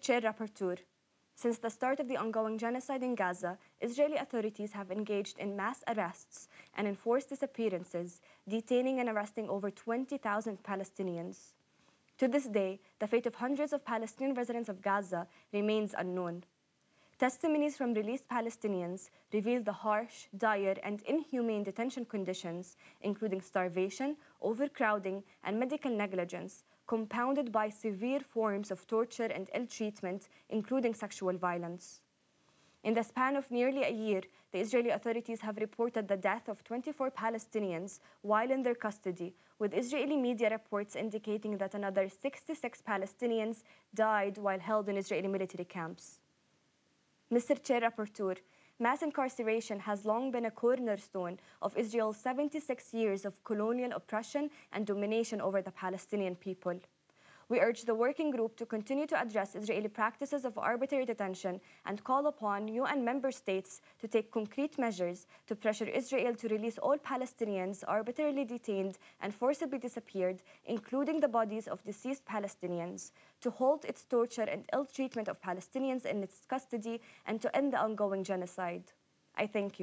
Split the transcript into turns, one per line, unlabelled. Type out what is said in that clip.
Chair Rapporteur, since the start of the ongoing genocide in Gaza, Israeli authorities have engaged in mass arrests and enforced disappearances, detaining and arresting over 20,000 Palestinians. To this day, the fate of hundreds of Palestinian residents of Gaza remains unknown. Testimonies from released Palestinians reveal the harsh, dire, and inhumane detention conditions, including starvation, overcrowding, and medical negligence, compounded by severe forms of torture and ill treatment, including sexual violence. In the span of nearly a year, the Israeli authorities have reported the death of 24 Palestinians while in their custody, with Israeli media reports indicating that another 66 Palestinians died while held in Israeli military camps. Mr. Chair Rapporteur, mass incarceration has long been a cornerstone of Israel's 76 years of colonial oppression and domination over the Palestinian people. We urge the working group to continue to address Israeli practices of arbitrary detention and call upon UN member states to take concrete measures to pressure Israel to release all Palestinians arbitrarily detained and forcibly disappeared, including the bodies of deceased Palestinians, to halt its torture and ill treatment of Palestinians in its custody, and to end the ongoing genocide. I thank you.